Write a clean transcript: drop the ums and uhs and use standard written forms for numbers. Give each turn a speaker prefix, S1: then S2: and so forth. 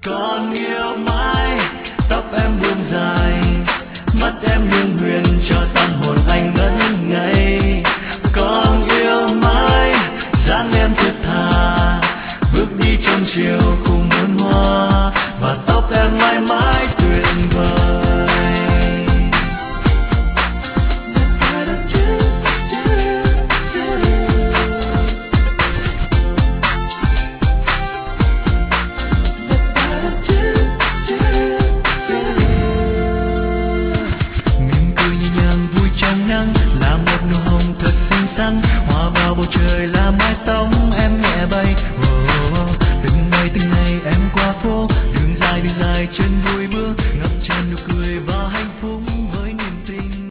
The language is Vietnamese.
S1: còn yêu mãi. Tóc em buông dài, mắt em nghiêng huyền cho tâm hồn anh ngẩn